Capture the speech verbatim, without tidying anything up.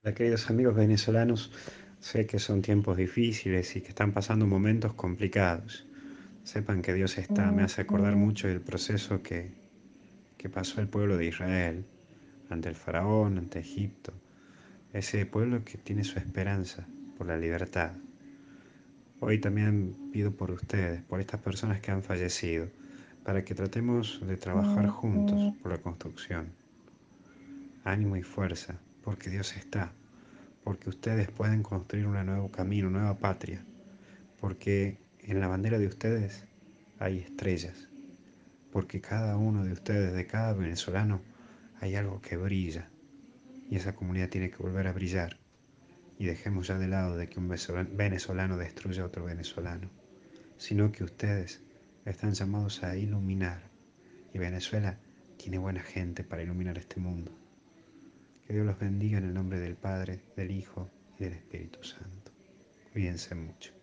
Hola, queridos amigos venezolanos, sé que son tiempos difíciles y que están pasando momentos complicados. Sepan que Dios está, me hace acordar mucho del proceso que, que pasó el pueblo de Israel ante el faraón, ante Egipto, ese pueblo que tiene su esperanza por la libertad. Hoy también pido por ustedes, por estas personas que han fallecido, para que tratemos de trabajar juntos por la construcción. Ánimo y fuerza, porque Dios está, porque ustedes pueden construir un nuevo camino, una nueva patria, porque en la bandera de ustedes hay estrellas, porque cada uno de ustedes, de cada venezolano, hay algo que brilla, y esa comunidad tiene que volver a brillar, y dejemos ya de lado de que un venezolano destruya a otro venezolano, sino que ustedes están llamados a iluminar, y Venezuela tiene buena gente para iluminar este mundo. Que Dios los bendiga en el nombre del Padre, del Hijo y del Espíritu Santo. Cuídense mucho.